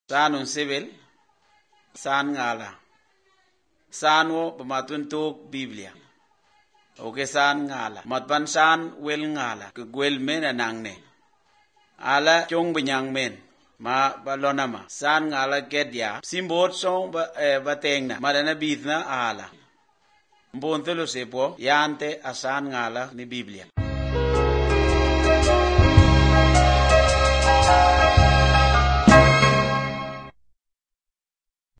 Sanun sibil, san ngala. San wo pamatuntuk Biblia. Oke san ngala. Matpan san wel ngala. Kegwel men anangne. Ala chong binyang men. Ma balonama. San ngala gedya. Simbot song bateng na. Madana bith na ala. Mbontelo sepo. Yante asan ngala ni Biblia.